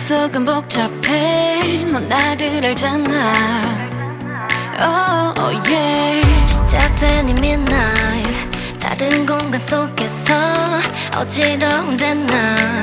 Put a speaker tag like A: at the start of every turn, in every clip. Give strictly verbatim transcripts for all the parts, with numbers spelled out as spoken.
A: 속은 복잡해 넌 나를 알잖아 oh, oh yeah 시작된 이 midnight 다른 공간 속에서 어지러운데 난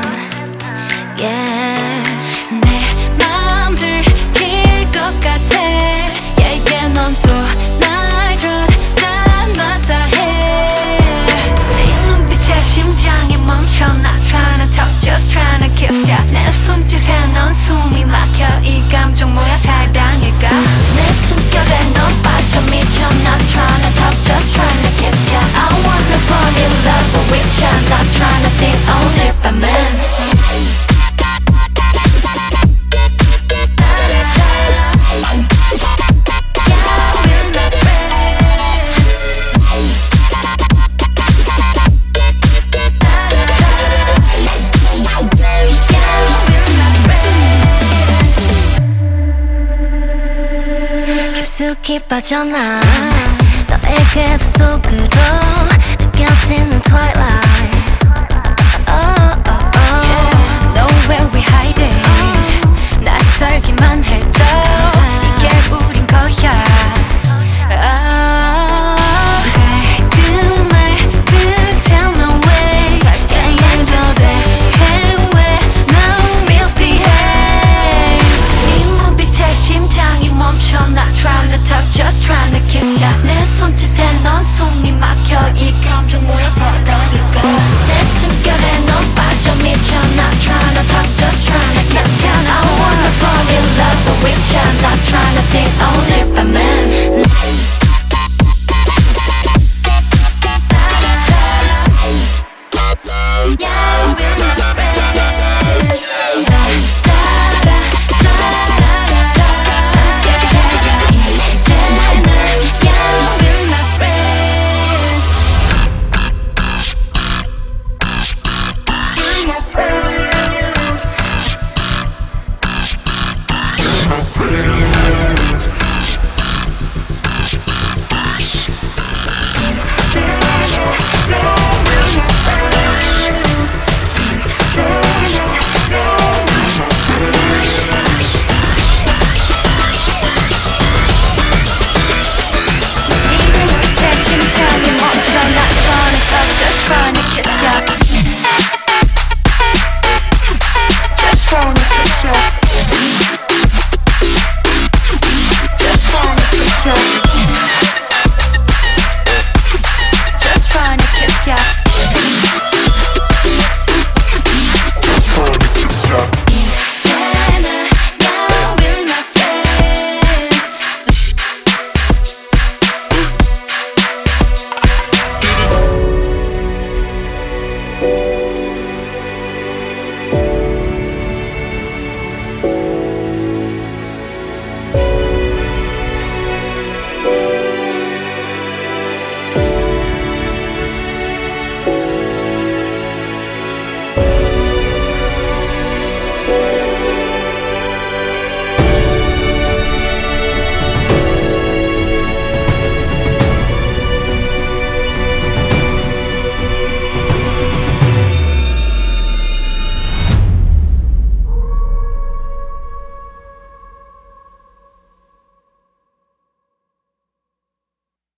A: yeah 내 맘 들킬 것 같아 yeah yeah 넌 또 날 쳐다봤다 해 네 눈빛에 심장이 멈춰 Not trying to talk just trying to kiss ya 내 손짓에 넌 숨이 막혀 이 감정 뭐야 사랑일까 내 숨결에 넌 빠져 미쳐 Not trying to talk just trying to kiss ya I wanna fall in love with ya Not trying to think 오늘 밤은 깊숙이 빠져나 너의 궤도 속으로 느껴지는 twilight oh, oh, oh. Yeah. Nowhere we hide it 낯설기만 해도 이게 우린 거야 Just trying to kiss ya 내 손짓에 넌 숨이 막혀 이